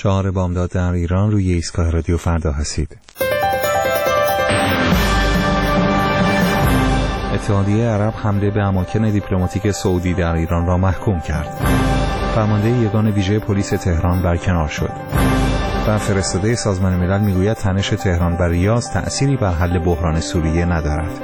4 بامداد در ایران روی ایستگاه رادیو فردا هستید. اتحادیه عرب حمله به اماکن دیپلماتیک سعودی در ایران را محکوم کرد. فرمانده یگان ویژه پلیس تهران برکنار شد. و فرستاده سازمان ملل میگوید تنش تهران و ریاض تأثیری بر حل بحران سوریه ندارد.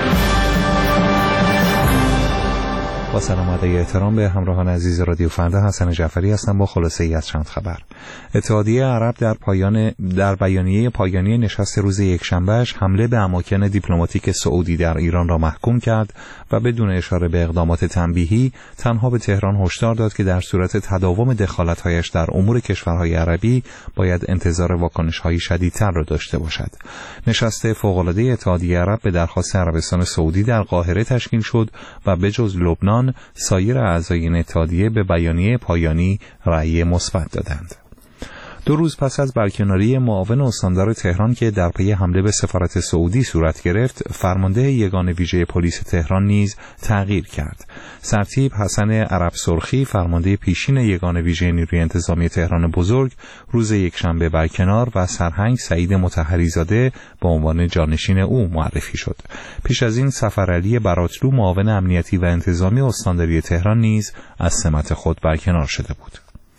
با سلام و ادای احترام به همراهان عزیز رادیو فردا، حسن جعفری هستم با خلاصه ای از چند خبر. اتحادیه عرب در بیانیه پایانی نشست روز یکشنبهش حمله به اماکن دیپلماتیک سعودی در ایران را محکوم کرد و بدون اشاره به اقدامات تنبیهی تنها به تهران هشدار داد که در صورت تداوم دخالت‌هایش در امور کشورهای عربی باید انتظار واکنش‌های شدیدتر را داشته باشد. نشست فوق‌العاده اتحادیه عرب به درخواست عربستان سعودی در قاهره تشکیل شد و به جز لبنان سایر اعضای این اتحادیه به بیانیه پایانی رأی مثبت دادند. 2 روز پس از برکناری معاون استاندار تهران که در پی حمله به سفارت سعودی صورت گرفت، فرمانده یگان ویژه پلیس تهران نیز تغییر کرد. سرتیپ حسن عرب سرخی، فرمانده پیشین یگان ویژه نیروی انتظامی تهران بزرگ، روز یکشنبه برکنار و سرهنگ سعید مطهری زاده به عنوان جانشین او معرفی شد. پیش از این سفرعلی براتلو، معاون امنیتی و انتظامی استانداری تهران نیز از سمت خود برکنار شده بود.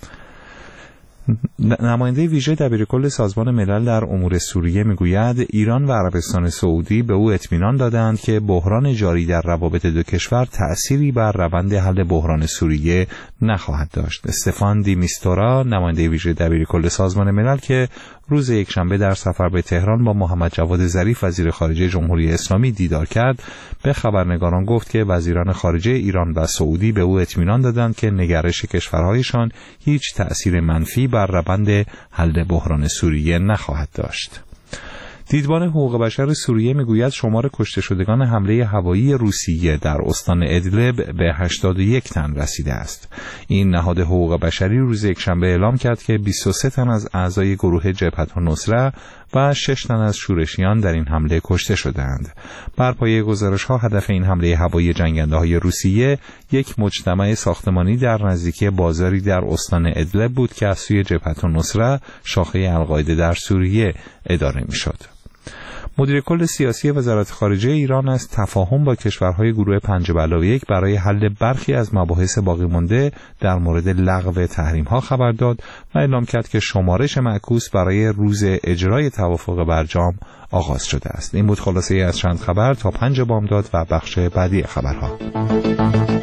نماینده ویژه دبیرکل سازمان ملل در امور سوریه میگوید ایران و عربستان سعودی به او اطمینان دادند که بحران جاری در روابط دو کشور تأثیری بر روند حل بحران سوریه نخواهد داشت. استفان دی میستورا، نماینده ویژه دبیرکل سازمان ملل که روز یکشنبه در سفر به تهران با محمد جواد ظریف وزیر خارجه جمهوری اسلامی دیدار کرد، به خبرنگاران گفت که وزیران خارجه ایران و سعودی به او اطمینان دادند که نگرش کشورهایشان هیچ تأثیر منفی بر روند حل بحران سوریه نخواهد داشت. دیدبان حقوق بشر سوریه میگوید شمار کشته شدگان حمله هوایی روسیه در استان ادلب به 81 تن رسیده است. این نهاد حقوق بشری روز یکشنبه اعلام کرد که 23 تن از اعضای گروه جبهة النصره و 6 تن از شورشیان در این حمله کشته شدند. بر پایه گزارش‌ها هدف این حمله هوایی جنگنده‌های روسیه یک مجتمع ساختمانی در نزدیکی بازاری در استان ادلب بود که از سوی جبهة النصره شاخه القاعده در سوریه اداره می‌شد. مدیر کل سیاسی وزارت خارجه ایران از تفاهم با کشورهای گروه 5+1 برای حل برخی از مباحث باقی مانده در مورد لغو تحریم‌ها خبر داد و اعلام کرد که شمارش معکوس برای روز اجرای توافق برجام آغاز شده است. این بود خلاصه از چند خبر تا 5 بامداد و بخش بعدی خبرها.